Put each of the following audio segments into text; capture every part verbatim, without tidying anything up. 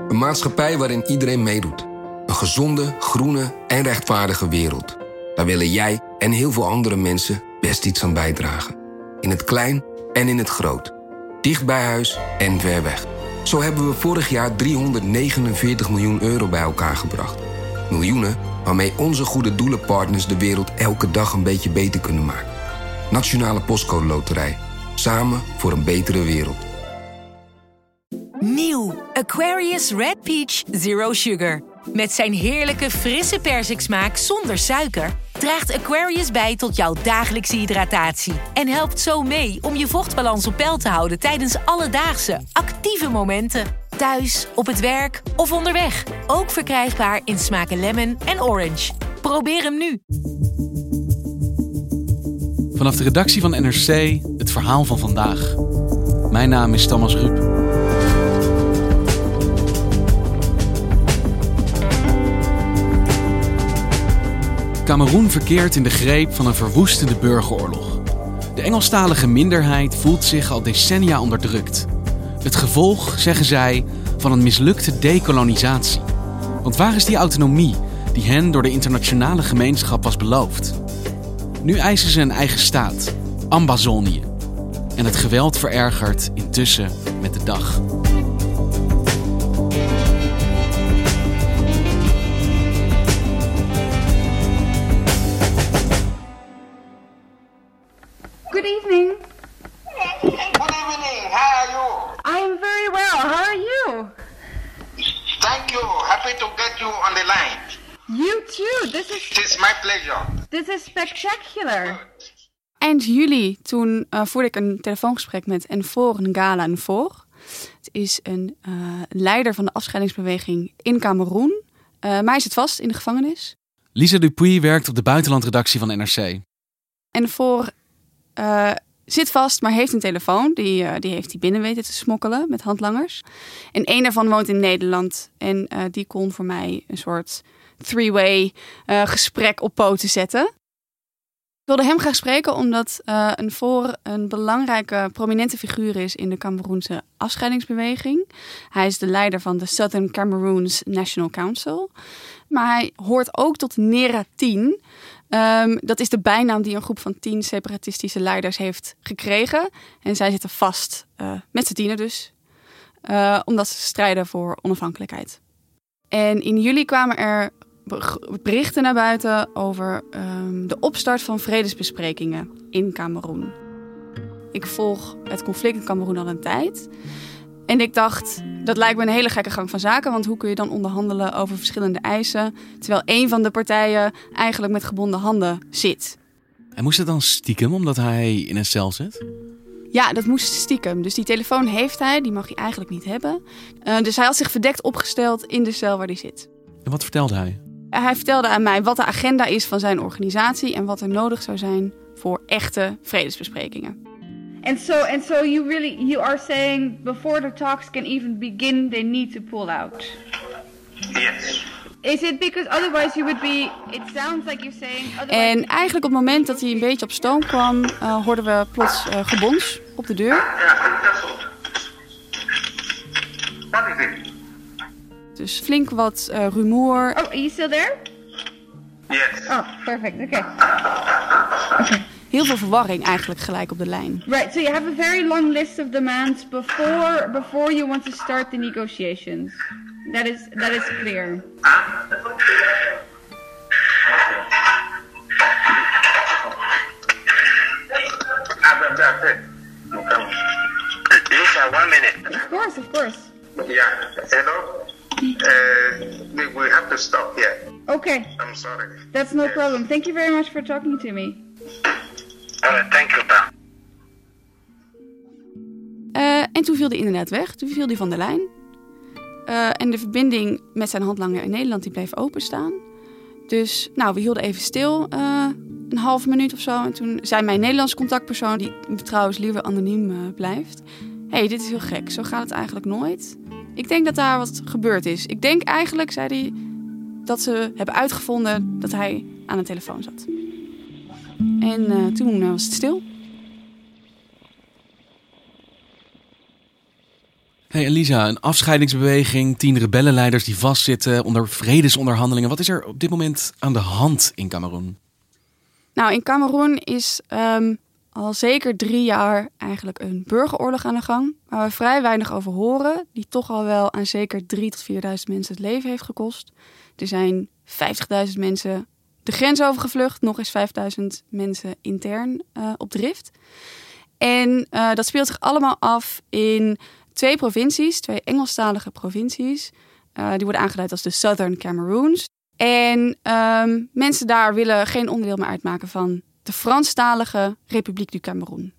Een maatschappij waarin iedereen meedoet. Een gezonde, groene en rechtvaardige wereld. Daar willen jij en heel veel andere mensen best iets aan bijdragen. In het klein en in het groot. Dicht bij huis en ver weg. Zo hebben we vorig jaar driehonderdnegenenveertig miljoen euro bij elkaar gebracht. Miljoenen waarmee onze goede doelenpartners de wereld elke dag een beetje beter kunnen maken. Nationale Postcode Loterij. Samen voor een betere wereld. Nieuw Aquarius Red Peach Zero Sugar. Met zijn heerlijke frisse persiksmaak zonder suiker draagt Aquarius bij tot jouw dagelijkse hydratatie en helpt zo mee om je vochtbalans op peil te houden tijdens alledaagse, actieve momenten. Thuis, op het werk of onderweg. Ook verkrijgbaar in smaken lemon en orange. Probeer hem nu. Vanaf de redactie van N R C, het verhaal van vandaag. Mijn naam is Thomas Rup. Kameroen verkeert in de greep van een verwoestende burgeroorlog. De Engelstalige minderheid voelt zich al decennia onderdrukt. Het gevolg, zeggen zij, van een mislukte dekolonisatie. Want waar is die autonomie die hen door de internationale gemeenschap was beloofd? Nu eisen ze een eigen staat, Ambazonië. En het geweld verergert intussen met de dag. Good evening. Good evening. How are you? I am very well. How are you? Thank you. Happy to get you on the line. You too. This is It is my pleasure. this is spectacular. Eind juli toen uh, voerde ik een telefoongesprek met Nfor Ngala Nfor. Het is een uh, leider van de afscheidingsbeweging in Kameroen. Uh, maar hij zit vast in de gevangenis. Lisa Dupuy werkt op de buitenlandredactie van N R C. Nfor uh, zit vast, maar heeft een telefoon. Die, uh, die heeft hij binnen weten te smokkelen met handlangers. En één daarvan woont in Nederland. En uh, die kon voor mij een soort three-way uh, gesprek op poten zetten. Ik wilde hem graag spreken omdat uh, Nfor een belangrijke, prominente figuur is in de Kameroense afscheidingsbeweging. Hij is de leider van de Southern Cameroons National Council. Maar hij hoort ook tot Nera tien. Um, dat is de bijnaam die een groep van tien separatistische leiders heeft gekregen. En zij zitten vast, uh, met z'n tienen dus, uh, omdat ze strijden voor onafhankelijkheid. En in juli kwamen er berichten naar buiten over um, de opstart van vredesbesprekingen in Kameroen. Ik volg het conflict in Kameroen al een tijd. En ik dacht, dat lijkt me een hele gekke gang van zaken. Want hoe kun je dan onderhandelen over verschillende eisen, terwijl één van de partijen eigenlijk met gebonden handen zit? En moest het dan stiekem omdat hij in een cel zit? Ja, dat moest stiekem. Dus die telefoon heeft hij, die mag hij eigenlijk niet hebben. Uh, dus hij had zich verdekt opgesteld in de cel waar hij zit. En wat vertelde hij? Hij vertelde aan mij wat de agenda is van zijn organisatie en wat er nodig zou zijn voor echte vredesbesprekingen. And so and so you really you are saying before the talks can even begin, they need to pull out. Yes. Is it because otherwise you would be? It sounds like you're saying. Otherwise En eigenlijk op het moment dat hij een beetje op stoom kwam, uh, hoorden we plots uh, gebons op de deur. Yeah, that's all. What is it? Dus flink wat uh, rumoer. Oh, are you still there? Yes. Oh, perfect. Okay. Heel veel verwarring eigenlijk gelijk op de lijn. Right. So you have a very long list of demands before before you want to start the negotiations. That is that is clear. Lisa, one minute. Of course, of course. Yeah. Hello. Uh, we, we have to stop here. Okay. I'm sorry. That's no Yes. problem. Thank you very much for talking to me. All right. Thank you, Pa. Uh, en toen viel hij inderdaad weg. Toen viel hij van de lijn. Uh, en de verbinding met zijn handlanger in Nederland die bleef openstaan. Dus nou, we hielden even stil. Uh, een half minuut of zo. En toen zei mijn Nederlandse contactpersoon, die trouwens liever anoniem uh, blijft. Hé, hey, dit is heel gek. Zo gaat het eigenlijk nooit. Ik denk dat daar wat gebeurd is. Ik denk eigenlijk, zei hij, dat ze hebben uitgevonden dat hij aan de telefoon zat. En uh, toen uh, was het stil. Hey Elisa, een afscheidingsbeweging, tien rebellenleiders die vastzitten onder vredesonderhandelingen. Wat is er op dit moment aan de hand in Kameroen? Nou, in Kameroen is um, al zeker drie jaar eigenlijk een burgeroorlog aan de gang. Waar we vrij weinig over horen. Die toch al wel aan zeker drieduizend tot vierduizend mensen het leven heeft gekost. Er zijn vijftigduizend mensen de grens overgevlucht. Nog eens vijfduizend mensen intern uh, op drift. En uh, dat speelt zich allemaal af in twee provincies. Twee Engelstalige provincies. Uh, die worden aangeduid als de Southern Cameroons. En um, mensen daar willen geen onderdeel meer uitmaken van de Franstalige Republiek du Cameroen.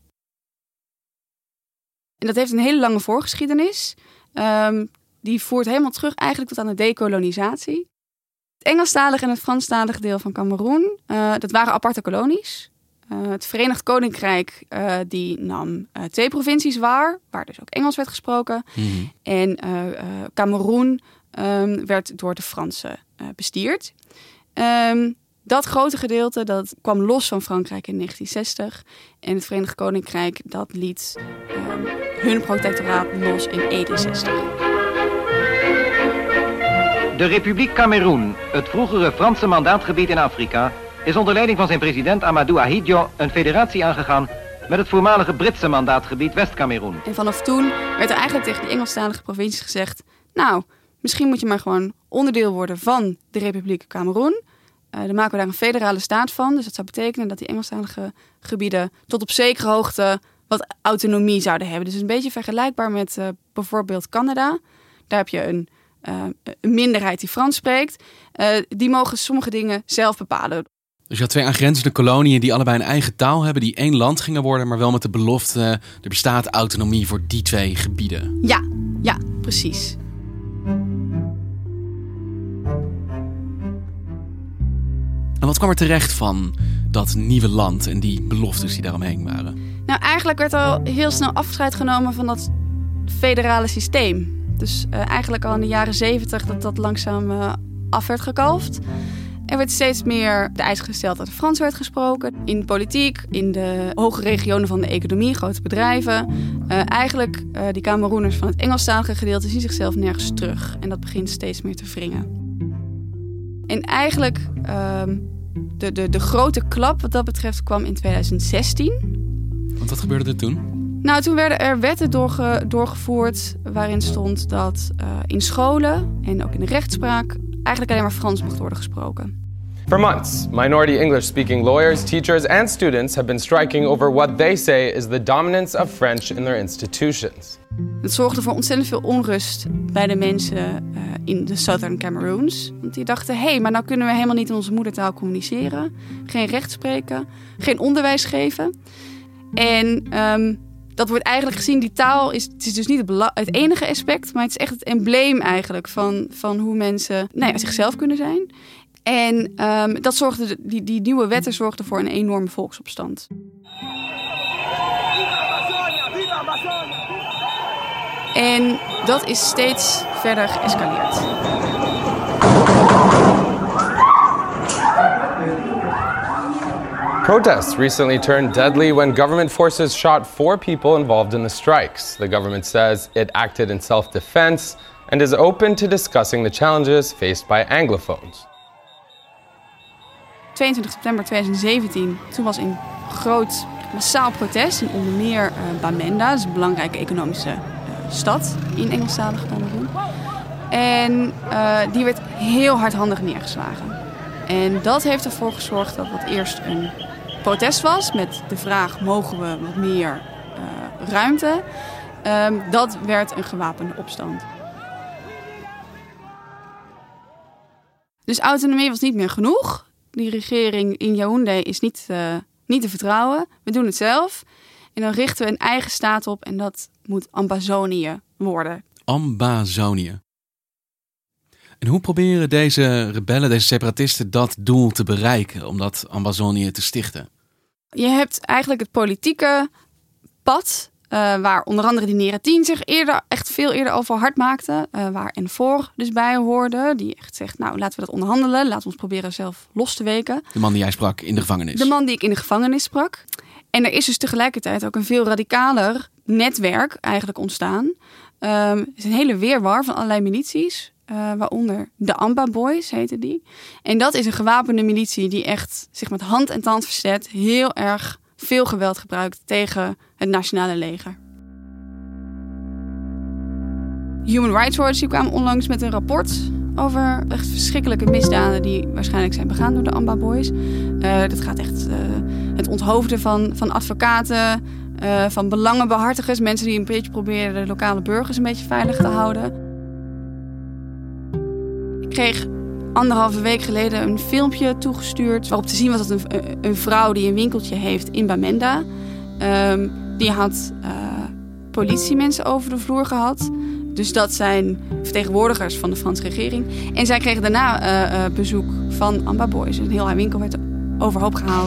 En dat heeft een hele lange voorgeschiedenis. Um, die voert helemaal terug eigenlijk tot aan de dekolonisatie. Het Engelstalige en het Franstalige deel van Kameroen, uh, dat waren aparte kolonies. Uh, het Verenigd Koninkrijk uh, die nam uh, twee provincies waar, waar dus ook Engels werd gesproken. Mm-hmm. En Kameroen uh, uh, um, werd door de Fransen uh, bestierd. Um, dat grote gedeelte dat kwam los van Frankrijk in negentien zestig. En het Verenigd Koninkrijk dat liet um, hun protectoraat los in eenenzestig. De Republiek Kameroen, het vroegere Franse mandaatgebied in Afrika, is onder leiding van zijn president Amadou Ahidjo een federatie aangegaan met het voormalige Britse mandaatgebied West-Kameroen. En vanaf toen werd er eigenlijk tegen die Engelstalige provincies gezegd, nou, misschien moet je maar gewoon onderdeel worden van de Republiek Kameroen. Uh, dan maken we daar een federale staat van. Dus dat zou betekenen dat die Engelstalige gebieden tot op zekere hoogte wat autonomie zouden hebben. Dus een beetje vergelijkbaar met uh, bijvoorbeeld Canada. Daar heb je een, uh, een minderheid die Frans spreekt. Uh, die mogen sommige dingen zelf bepalen. Dus je had twee aangrenzende koloniën die allebei een eigen taal hebben, die één land gingen worden, maar wel met de belofte, er bestaat autonomie voor die twee gebieden. Ja, ja, precies. En wat kwam er terecht van dat nieuwe land en die beloftes die daaromheen waren? Nou, eigenlijk werd al heel snel afscheid genomen van dat federale systeem. Dus uh, eigenlijk al in de jaren zeventig dat dat langzaam uh, af werd gekalfd. Er werd steeds meer de eis gesteld dat er Frans werd gesproken. In de politiek, in de hoge regionen van de economie, grote bedrijven. Uh, eigenlijk, uh, die Kameroeners van het Engelstalige gedeelte zien zichzelf nergens terug. En dat begint steeds meer te wringen. En eigenlijk, uh, de, de, de grote klap wat dat betreft kwam in tweeduizend zestien. Want wat gebeurde er toen? Nou, toen werden er wetten doorge, doorgevoerd waarin stond dat uh, in scholen en ook in de rechtspraak eigenlijk alleen maar Frans mocht worden gesproken. For months, minority English-speaking lawyers, teachers and students have been striking over what they say is the dominance of French in their institutions. Het zorgde voor ontzettend veel onrust bij de mensen uh, in de Southern Cameroons. Want die dachten, hé, hey, maar nou kunnen we helemaal niet in onze moedertaal communiceren. Geen recht spreken, geen onderwijs geven. En um, dat wordt eigenlijk gezien, die taal is, het is dus niet het, bela- het enige aspect, maar het is echt het embleem eigenlijk van, van hoe mensen nou ja, zichzelf kunnen zijn. En um, dat zorgde, die, die nieuwe wetten zorgden voor een enorme volksopstand. En dat is steeds verder geëscaleerd. Protests recently turned deadly when government forces shot four people involved in the strikes. The government says it acted in self-defense and is open to discussing the challenges faced by Anglophones. tweeëntwintig september tweeduizend zeventien, toen was een groot massaal protest in onder meer uh, Bamenda, dat is een belangrijke economische uh, stad in Engelstalige Kameroen. En uh, die werd heel hardhandig neergeslagen. En dat heeft ervoor gezorgd dat wat eerst een protest was met de vraag, mogen we wat meer uh, ruimte? Um, dat werd een gewapende opstand. Dus autonomie was niet meer genoeg. Die regering in Yaoundé is niet, uh, niet te vertrouwen. We doen het zelf. En dan richten we een eigen staat op en dat moet Ambazonië worden. Ambazonië. En hoe proberen deze rebellen, deze separatisten, dat doel te bereiken om dat Ambazonië te stichten? Je hebt eigenlijk het politieke pad, uh, waar onder andere die Neratin zich eerder, echt veel eerder over hard maakte. Uh, waar Enfor dus bij hoorde, die echt zegt, nou laten we dat onderhandelen. Laten we ons proberen zelf los te weken. De man die jij sprak in de gevangenis. De man die ik in de gevangenis sprak. En er is dus tegelijkertijd ook een veel radicaler netwerk eigenlijk ontstaan. Um, het is een hele weerwar van allerlei milities. Uh, waaronder de Amba Boys heten die. En dat is een gewapende militie die echt zich met hand en tand verzet. Heel erg veel geweld gebruikt tegen het nationale leger. Human Rights Watch die kwam onlangs met een rapport over echt verschrikkelijke misdaden die waarschijnlijk zijn begaan door de Amba Boys. Uh, dat gaat echt uh, het onthoofden van, van advocaten, uh, van belangenbehartigers, mensen die een beetje proberen de lokale burgers een beetje veilig te houden. Ik kreeg anderhalve week geleden een filmpje toegestuurd waarop te zien was dat een, een vrouw die een winkeltje heeft in Bamenda, um, die had uh, politiemensen over de vloer gehad. Dus dat zijn vertegenwoordigers van de Franse regering. En zij kregen daarna uh, uh, bezoek van Amba Boys. Een heel haar winkel werd overhoop gehaald.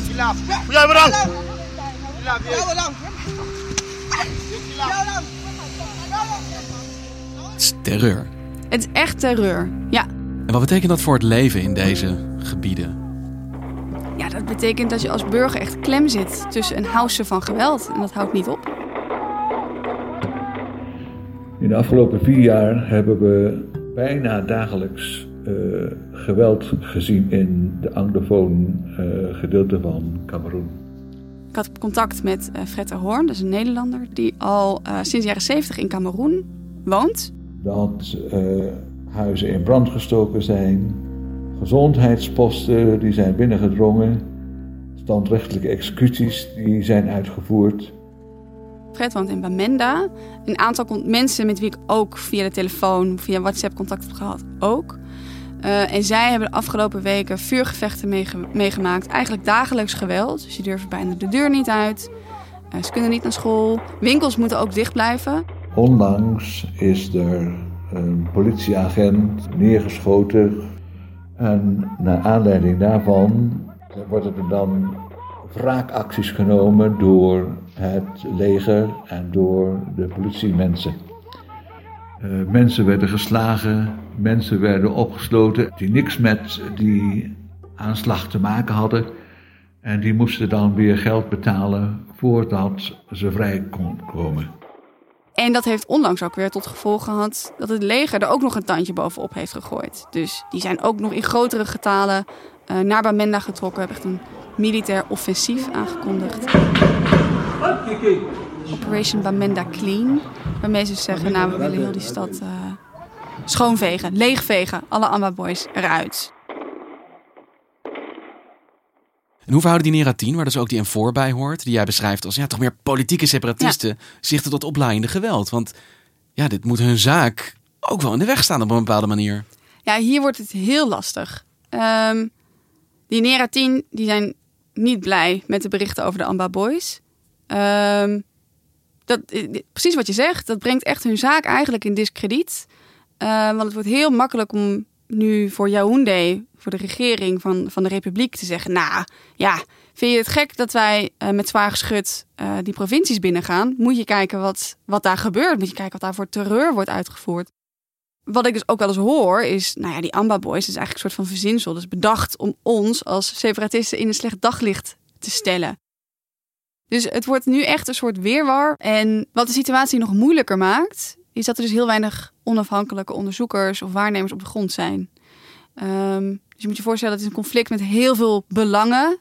Het is terreur. Het is echt terreur, ja. En wat betekent dat voor het leven in deze gebieden? Ja, dat betekent dat je als burger echt klem zit tussen een house van geweld. En dat houdt niet op. In de afgelopen vier jaar hebben we bijna dagelijks uh, geweld gezien in de anglofoon uh, gedeelte van Kameroen. Ik had contact met uh, Fred de Hoorn, dat is een Nederlander, die al uh, sinds de jaren zeventig in Kameroen woont. Dat uh, huizen in brand gestoken zijn, gezondheidsposten die zijn binnengedrongen, standrechtelijke executies die zijn uitgevoerd. Fred woont in Bamenda. Een aantal mensen met wie ik ook via de telefoon, via WhatsApp contact heb gehad, ook. Uh, en zij hebben de afgelopen weken vuurgevechten meege- meegemaakt. Eigenlijk dagelijks geweld. Ze durven bijna de deur niet uit. Uh, ze kunnen niet naar school. Winkels moeten ook dicht blijven. Onlangs is er een politieagent neergeschoten. En naar aanleiding daarvan worden er dan wraakacties genomen door het leger en door de politiemensen. Uh, mensen werden geslagen, mensen werden opgesloten die niks met die aanslag te maken hadden. En die moesten dan weer geld betalen voordat ze vrij konden komen. En dat heeft onlangs ook weer tot gevolg gehad dat het leger er ook nog een tandje bovenop heeft gegooid. Dus die zijn ook nog in grotere getalen uh, naar Bamenda getrokken. Hebben echt een militair offensief aangekondigd. Operation Bamenda Clean. Waarmee ze zeggen, nou we willen heel die stad uh, schoonvegen, leegvegen. Alle Amba Boys eruit. En hoe verhouden die Nera tien, waar dus ook die N vier bij hoort, die jij beschrijft als ja, toch meer politieke separatisten, ja, zich tot oplaaiende geweld? Want ja, dit moet hun zaak ook wel in de weg staan op een bepaalde manier. Ja, hier wordt het heel lastig. Um, die Nera tien die zijn niet blij met de berichten over de Amba Boys. Um, dat, precies wat je zegt, dat brengt echt hun zaak eigenlijk in diskrediet. Uh, want het wordt heel makkelijk om nu voor Yaoundé, voor de regering van, van de Republiek, te zeggen, nou ja, vind je het gek dat wij uh, met zwaar geschut uh, die provincies binnengaan? Moet je kijken wat, wat daar gebeurt. Moet je kijken wat daar voor terreur wordt uitgevoerd. Wat ik dus ook wel eens hoor is, nou ja, die Amba Boys is eigenlijk een soort van verzinsel. Dat is bedacht om ons als separatisten in een slecht daglicht te stellen. Dus het wordt nu echt een soort weerwar. En wat de situatie nog moeilijker maakt, is dat er dus heel weinig onafhankelijke onderzoekers of waarnemers op de grond zijn. Um, dus je moet je voorstellen, dat het is een conflict met heel veel belangen.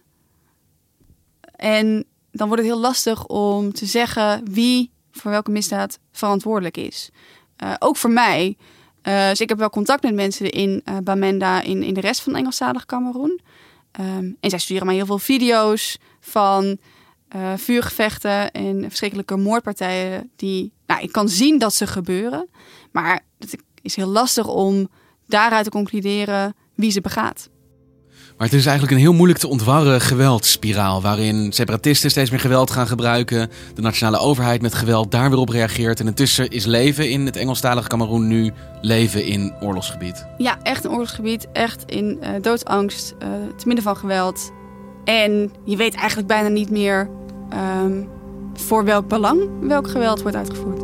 En dan wordt het heel lastig om te zeggen wie voor welke misdaad verantwoordelijk is. Uh, ook voor mij. Uh, dus ik heb wel contact met mensen in uh, Bamenda, in, in de rest van Engelstalig Kameroen. Um, en zij sturen mij heel veel video's van uh, vuurgevechten en verschrikkelijke moordpartijen die, nou, ik kan zien dat ze gebeuren. Maar het is heel lastig om daaruit te concluderen wie ze begaat. Maar het is eigenlijk een heel moeilijk te ontwarren geweldsspiraal, waarin separatisten steeds meer geweld gaan gebruiken, de nationale overheid met geweld daar weer op reageert. En intussen is leven in het Engelstalige Kameroen nu leven in oorlogsgebied. Ja, echt een oorlogsgebied, echt in uh, doodsangst, uh, te midden van geweld. En je weet eigenlijk bijna niet meer um, voor welk belang welk geweld wordt uitgevoerd.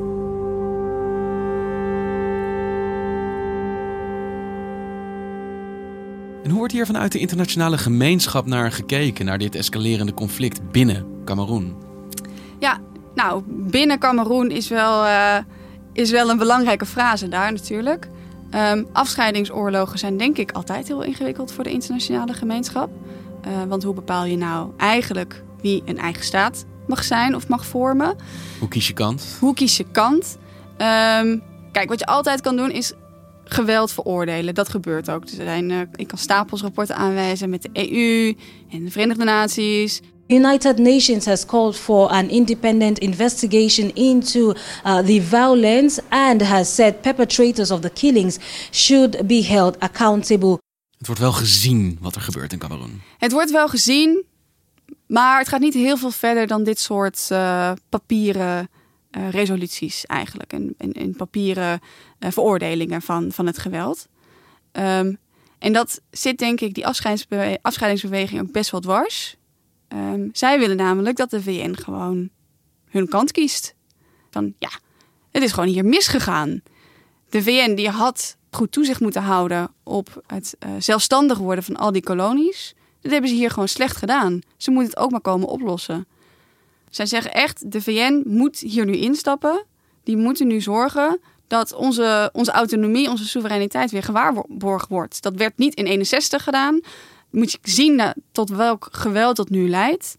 En hoe wordt hier vanuit de internationale gemeenschap naar gekeken, naar dit escalerende conflict binnen Kameroen? Ja, nou, binnen Kameroen is wel, uh, is wel een belangrijke frase daar natuurlijk. Um, afscheidingsoorlogen zijn denk ik altijd heel ingewikkeld voor de internationale gemeenschap. Uh, want hoe bepaal je nou eigenlijk wie een eigen staat mag zijn of mag vormen? Hoe kies je kant? Hoe kies je kant? Um, kijk, wat je altijd kan doen is geweld veroordelen. Dat gebeurt ook. Er zijn, uh, ik kan stapels rapporten aanwijzen met de E U en de Verenigde Naties. United Nations has called for an independent investigation into uh, the violence and has said perpetrators of the killings should be held accountable. Het wordt wel gezien wat er gebeurt in Kameroen. Het wordt wel gezien, maar het gaat niet heel veel verder dan dit soort uh, papieren uh, resoluties eigenlijk. En, en, en papieren uh, veroordelingen van, van het geweld. Um, en dat zit denk ik die afscheidingsbewe- afscheidingsbeweging ook best wel dwars. Um, zij willen namelijk dat de V N gewoon hun kant kiest. Van ja, het is gewoon hier misgegaan. De V N die had goed toezicht moeten houden op het uh, zelfstandig worden van al die kolonies. Dat hebben ze hier gewoon slecht gedaan. Ze moeten het ook maar komen oplossen. Zij zeggen echt, de V N moet hier nu instappen. Die moeten nu zorgen dat onze, onze autonomie, onze soevereiniteit weer gewaarborgd wordt. Dat werd niet in eenenzestig gedaan. Moet je zien tot welk geweld dat nu leidt.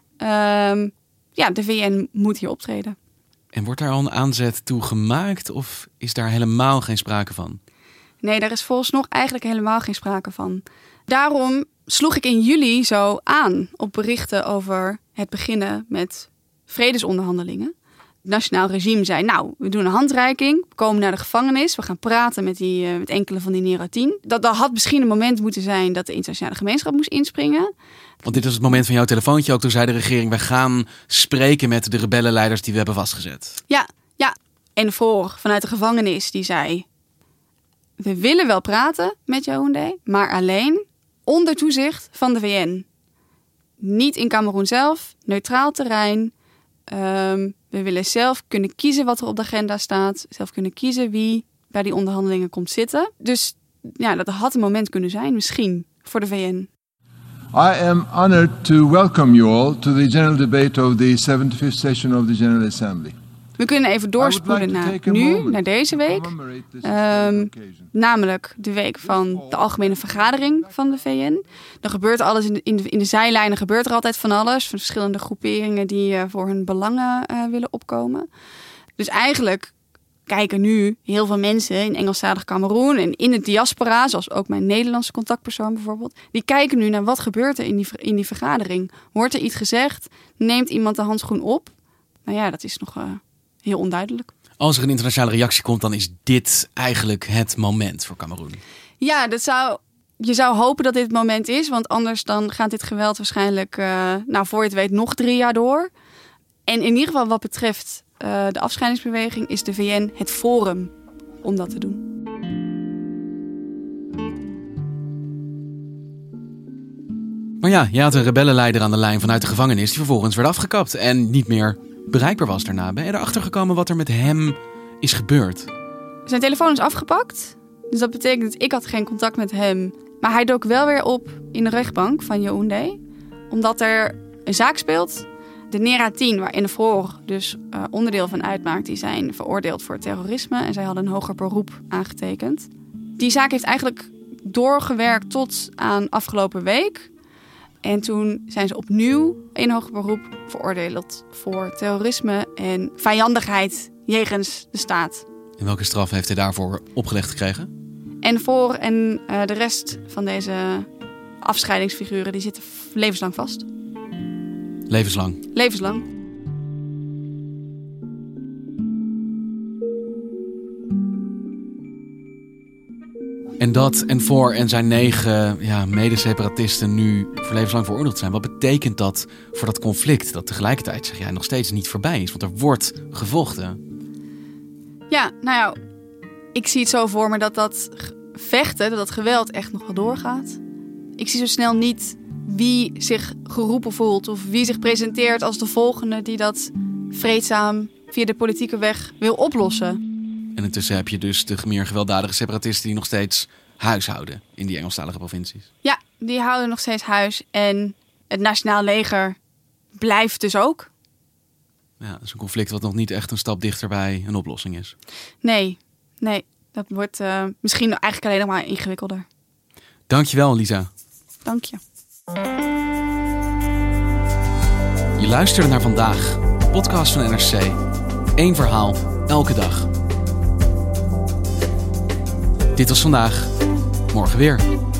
Um, ja, de V N moet hier optreden. En wordt daar al een aanzet toe gemaakt of is daar helemaal geen sprake van? Nee, daar is volgens nog eigenlijk helemaal geen sprake van. Daarom sloeg ik in juli zo aan op berichten over het beginnen met vredesonderhandelingen. Het nationaal regime zei, nou, we doen een handreiking, we komen naar de gevangenis, we gaan praten met, die, uh, met enkele van die Nera tien. Dat, dat had misschien een moment moeten zijn dat de internationale gemeenschap moest inspringen. Want dit is het moment van jouw telefoontje ook. Toen zei de regering, wij gaan spreken met de rebellenleiders die we hebben vastgezet. Ja, ja. En voor vanuit de gevangenis die zei, we willen wel praten met Yaoundé, maar alleen onder toezicht van de V N. Niet in Kameroen zelf, neutraal terrein. Um, we willen zelf kunnen kiezen wat er op de agenda staat. Zelf kunnen kiezen wie bij die onderhandelingen komt zitten. Dus ja, dat had een moment kunnen zijn, misschien, voor de V N. I am honored to welcome you all to the general debate of the seventy-fifth session of the General Assembly. We kunnen even doorspoelen naar nu, naar deze week. Um, namelijk de week van de algemene vergadering van de V N. Er gebeurt alles in de, in de, in de zijlijnen, gebeurt er altijd van alles. Van verschillende groeperingen die uh, voor hun belangen uh, willen opkomen. Dus eigenlijk kijken nu heel veel mensen in Engelstalig Kameroen en in de diaspora, zoals ook mijn Nederlandse contactpersoon bijvoorbeeld, die kijken nu naar wat gebeurt er in die, in die vergadering. Wordt er iets gezegd? Neemt iemand de handschoen op? Nou ja, dat is nog Uh, heel onduidelijk. Als er een internationale reactie komt, dan is dit eigenlijk het moment voor Kameroen. Ja, dat zou, je zou hopen dat dit het moment is. Want anders dan gaat dit geweld waarschijnlijk, uh, nou voor je het weet, nog drie jaar door. En in ieder geval wat betreft uh, de afscheidingsbeweging is de V N het forum om dat te doen. Maar ja, je had een rebellenleider aan de lijn vanuit de gevangenis die vervolgens werd afgekapt en niet meer bereikbaar was daarna. Ben je erachter gekomen wat er met hem is gebeurd? Zijn telefoon is afgepakt. Dus dat betekent dat ik had geen contact met hem. Maar hij dook wel weer op in de rechtbank van Yaoundé. Omdat er een zaak speelt. De Nera tien, waar Innevoor dus uh, onderdeel van uitmaakt, die zijn veroordeeld voor terrorisme. En zij hadden een hoger beroep aangetekend. Die zaak heeft eigenlijk doorgewerkt tot aan afgelopen week. En toen zijn ze opnieuw in hoger beroep veroordeeld voor terrorisme en vijandigheid jegens de staat. En welke straf heeft hij daarvoor opgelegd gekregen? En voor en uh, de rest van deze afscheidingsfiguren die zitten levenslang vast. Levenslang? Levenslang. En dat en voor en zijn negen ja, mede-separatisten nu voor levenslang veroordeeld zijn. Wat betekent dat voor dat conflict dat tegelijkertijd zeg jij nog steeds niet voorbij is? Want er wordt gevochten. Ja, nou ja, ik zie het zo voor me dat dat vechten, dat dat geweld echt nog wel doorgaat. Ik zie zo snel niet wie zich geroepen voelt of wie zich presenteert als de volgende die dat vreedzaam via de politieke weg wil oplossen. En intussen heb je dus de meer gewelddadige separatisten die nog steeds huishouden in die Engelstalige provincies. Ja, die houden nog steeds huis. En het nationaal leger blijft dus ook. Ja, dat is een conflict wat nog niet echt een stap dichter bij een oplossing is. Nee, nee. Dat wordt uh, misschien eigenlijk alleen nog maar ingewikkelder. Dankjewel, Lisa. Dank je. Je luisterde naar Vandaag, de podcast van N R C. Eén verhaal, elke dag. Dit was Vandaag, morgen weer.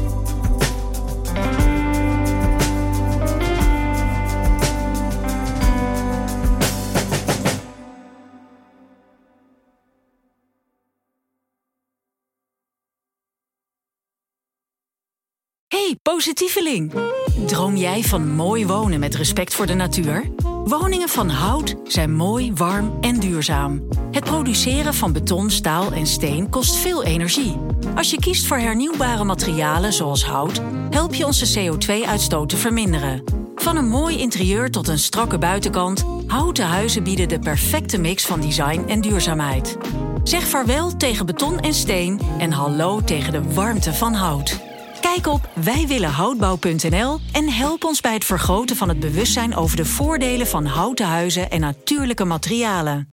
Hey, positieveling! Droom jij van mooi wonen met respect voor de natuur? Woningen van hout zijn mooi, warm en duurzaam. Het produceren van beton, staal en steen kost veel energie. Als je kiest voor hernieuwbare materialen zoals hout, help je onze C O twee uitstoot te verminderen. Van een mooi interieur tot een strakke buitenkant, houten huizen bieden de perfecte mix van design en duurzaamheid. Zeg vaarwel tegen beton en steen en hallo tegen de warmte van hout. Kijk op wij willen houtbouw punt n l en help ons bij het vergroten van het bewustzijn over de voordelen van houten huizen en natuurlijke materialen.